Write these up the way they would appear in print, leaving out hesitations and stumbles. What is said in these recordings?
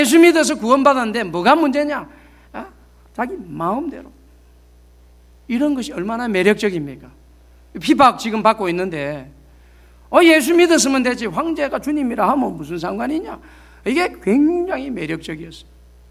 예수 믿어서 구원받았는데 뭐가 문제냐? 자기 마음대로. 이런 것이 얼마나 매력적입니까? 비박 지금 받고 있는데 예수 믿었으면 되지, 황제가 주님이라 하면 무슨 상관이냐? 이게 굉장히 매력적이었어요.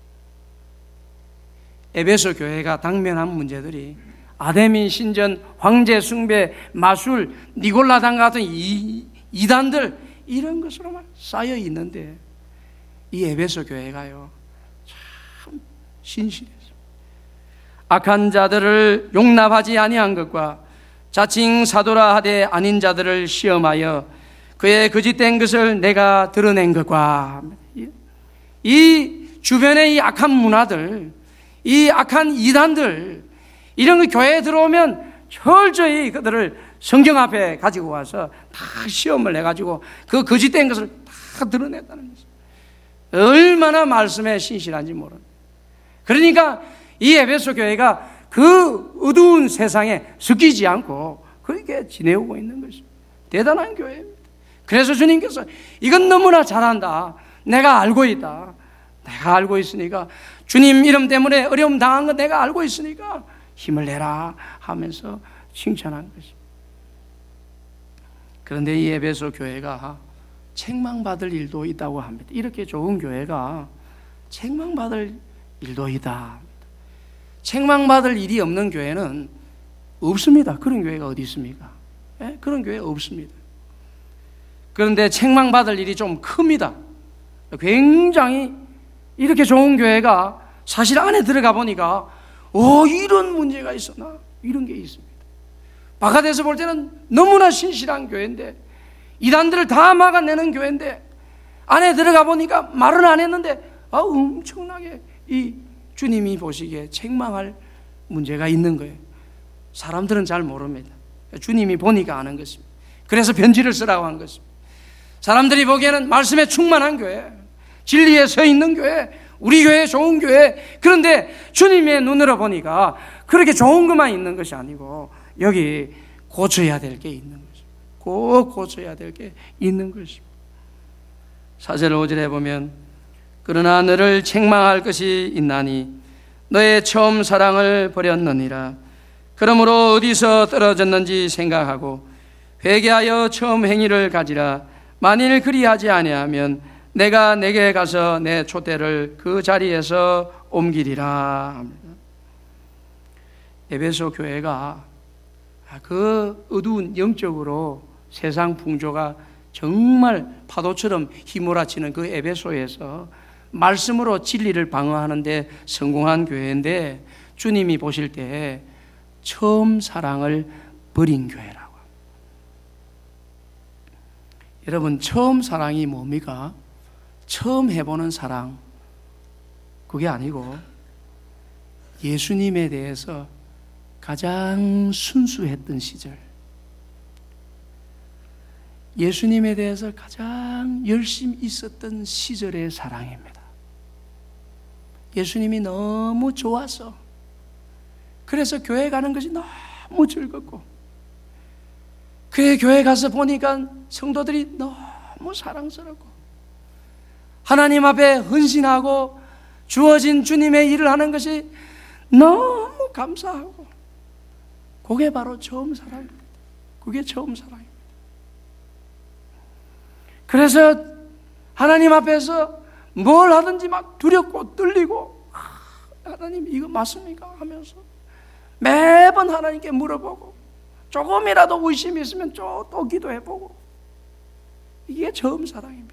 에베소 교회가 당면한 문제들이 아데민 신전, 황제 숭배, 마술, 니골라당 같은 이단들, 이런 것으로만 쌓여 있는데 이 에베소 교회가요 참 신실했어요. 악한 자들을 용납하지 아니한 것과 자칭 사도라 하되 아닌 자들을 시험하여 그의 거짓된 것을 내가 드러낸 것과, 이 주변의 이 악한 문화들, 이 악한 이단들, 이런 거 교회에 들어오면 철저히 그들을 성경 앞에 가지고 와서 다 시험을 해가지고 그 거짓된 것을 다 드러냈다는 거죠. 얼마나 말씀에 신실한지 모릅니다. 그러니까 이 에베소 교회가 그 어두운 세상에 섞이지 않고 그렇게 지내오고 있는 것입니다. 대단한 교회입니다. 그래서 주님께서 이건 너무나 잘한다, 내가 알고 있다, 내가 알고 있으니까, 주님 이름 때문에 어려움 당한 거 내가 알고 있으니까 힘을 내라 하면서 칭찬한 것입니다. 그런데 이 에베소 교회가 책망받을 일도 있다고 합니다. 이렇게 좋은 교회가 책망받을 일도 있다. 책망받을 일이 없는 교회는 없습니다. 그런 교회가 어디 있습니까? 네? 그런 교회 없습니다. 그런데 책망받을 일이 좀 큽니다. 굉장히 이렇게 좋은 교회가 사실 안에 들어가 보니까 이런 문제가 있었나? 이런 게 있습니다. 바깥에서 볼 때는 너무나 신실한 교회인데, 이단들을 다 막아내는 교회인데, 안에 들어가 보니까 말은 안 했는데 엄청나게 이 주님이 보시기에 책망할 문제가 있는 거예요. 사람들은 잘 모릅니다. 주님이 보니까 아는 것입니다. 그래서 편지를 쓰라고 한 것입니다. 사람들이 보기에는 말씀에 충만한 교회, 진리에 서 있는 교회, 우리 교회 좋은 교회. 그런데 주님의 눈으로 보니까 그렇게 좋은 것만 있는 것이 아니고 여기 고쳐야 될 게 있는 것입니다. 꼭 고쳐야 될 게 있는 것입니다. 4절 5절에 보면, 그러나 너를 책망할 것이 있나니 너의 처음 사랑을 버렸느니라. 그러므로 어디서 떨어졌는지 생각하고 회개하여 처음 행위를 가지라. 만일 그리하지 아니하면 내가 내게 가서 내 촛대를 그 자리에서 옮기리라. 에베소 교회가 그 어두운 영적으로 세상 풍조가 정말 파도처럼 휘몰아치는 그 에베소에서 말씀으로 진리를 방어하는데 성공한 교회인데, 주님이 보실 때 처음 사랑을 버린 교회라고. 여러분, 처음 사랑이 뭡니까? 처음 해보는 사랑, 그게 아니고 예수님에 대해서 가장 순수했던 시절, 예수님에 대해서 가장 열심히 있었던 시절의 사랑입니다. 예수님이 너무 좋아서, 그래서 교회 가는 것이 너무 즐겁고, 그의 교회 가서 보니까 성도들이 너무 사랑스럽고, 하나님 앞에 헌신하고 주어진 주님의 일을 하는 것이 너무 감사하고, 그게 바로 처음 사랑입니다. 그게 처음 사랑입니다. 그래서 하나님 앞에서 뭘 하든지 막 두렵고 떨리고, 하나님 이거 맞습니까? 하면서 매번 하나님께 물어보고, 조금이라도 의심이 있으면 또 기도해보고, 이게 처음 사랑입니다.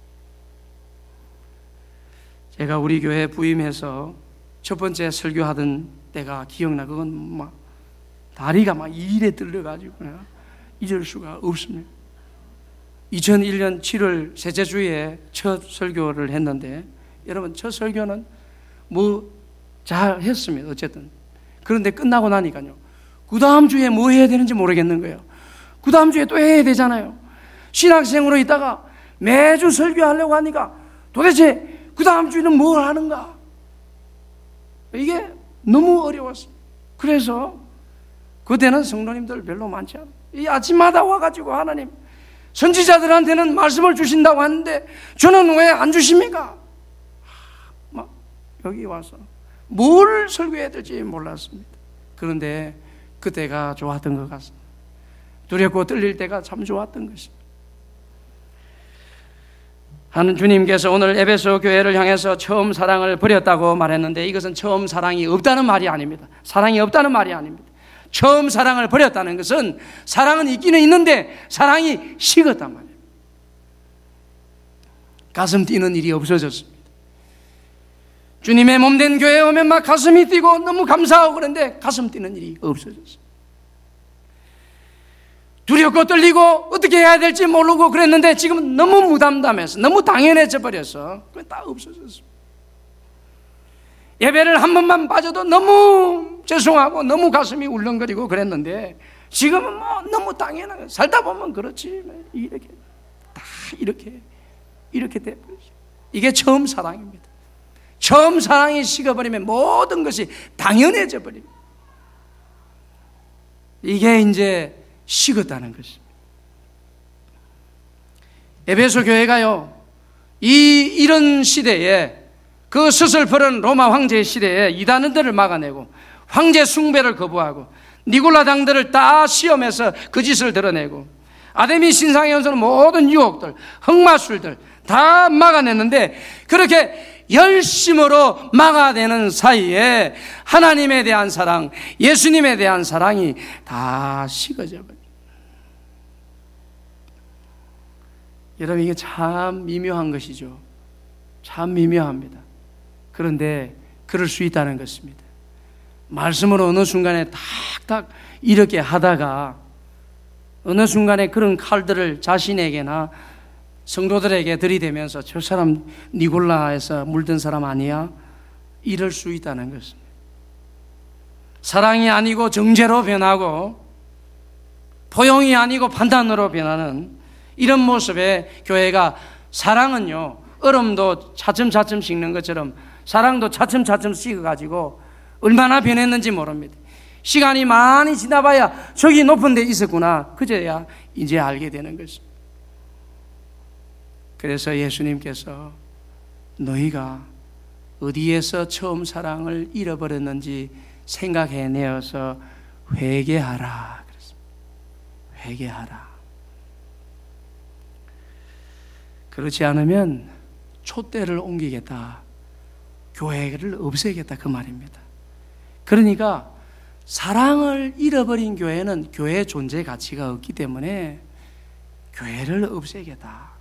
제가 우리 교회 부임해서 첫 번째 설교하던 때가 기억나. 그건 막 다리가 막 이래 떨려가지고 잊을 수가 없습니다. 2001년 7월 셋째 주에 첫 설교를 했는데, 여러분 첫 설교는 뭐 잘 했습니다. 어쨌든. 그런데 끝나고 나니까요, 그 다음 주에 뭐 해야 되는지 모르겠는 거예요. 그 다음 주에 또 해야 되잖아요. 신학생으로 있다가 매주 설교하려고 하니까 도대체 그 다음 주에는 뭘 하는가? 이게 너무 어려웠어요. 그래서 그때는 성도님들 별로 많지 않아요. 이 아침마다 와가지고 하나님, 선지자들한테는 말씀을 주신다고 하는데 저는 왜 안 주십니까? 여기 와서 뭘 설교해야 될지 몰랐습니다. 그런데 그때가 좋았던 것 같습니다. 두렵고 떨릴 때가 참 좋았던 것입니다. 하는 주님께서 오늘 에베소 교회를 향해서 처음 사랑을 버렸다고 말했는데, 이것은 처음 사랑이 없다는 말이 아닙니다. 사랑이 없다는 말이 아닙니다. 처음 사랑을 버렸다는 것은 사랑은 있기는 있는데 사랑이 식었단 말이에요. 가슴 뛰는 일이 없어졌습니다. 주님의 몸된 교회에 오면 막 가슴이 뛰고 너무 감사하고 그런데 가슴 뛰는 일이 없어졌습니다. 두렵고 떨리고 어떻게 해야 될지 모르고 그랬는데 지금은 너무 무담담해서 너무 당연해져 버려서 그게 다 없어졌습니다. 예배를 한 번만 빠져도 너무 죄송하고 너무 가슴이 울렁거리고 그랬는데 지금은 뭐 너무 당연한 거예요. 살다 보면 그렇지, 이렇게 다 이렇게 돼버리죠. 이게 처음 사랑입니다. 처음 사랑이 식어버리면 모든 것이 당연해져 버립니다. 이게 이제 식었다는 것입니다. 에베소 교회가요, 이런 시대에, 그 스슬퍼런 로마 황제 시대에 이단들을 막아내고 황제 숭배를 거부하고 니골라 당들을 다 시험해서 그 짓을 드러내고 아데미 신상에 연서는 모든 유혹들, 흑마술들 다 막아냈는데, 그렇게 열심으로 막아내는 사이에 하나님에 대한 사랑, 예수님에 대한 사랑이 다 식어져 버려요. 여러분, 이게 참 미묘한 것이죠. 참 미묘합니다. 그런데 그럴 수 있다는 것입니다. 말씀으로 어느 순간에 탁탁 이렇게 하다가 어느 순간에 그런 칼들을 자신에게나 성도들에게 들이대면서 저 사람 니골라에서 물든 사람 아니야? 이럴 수 있다는 것입니다. 사랑이 아니고 정죄로 변하고 포용이 아니고 판단으로 변하는 이런 모습의 교회가, 사랑은요, 얼음도 차츰차츰 식는 것처럼 사랑도 차츰차츰 식어가지고 얼마나 변했는지 모릅니다. 시간이 많이 지나봐야 저기 높은 데 있었구나, 그제야 이제 알게 되는 것입니다. 그래서 예수님께서 너희가 어디에서 처음 사랑을 잃어버렸는지 생각해내어서 회개하라 그랬습니다. 회개하라. 그렇지 않으면 촛대를 옮기겠다, 교회를 없애겠다, 그 말입니다. 그러니까 사랑을 잃어버린 교회는 교회의 존재 가치가 없기 때문에 교회를 없애겠다.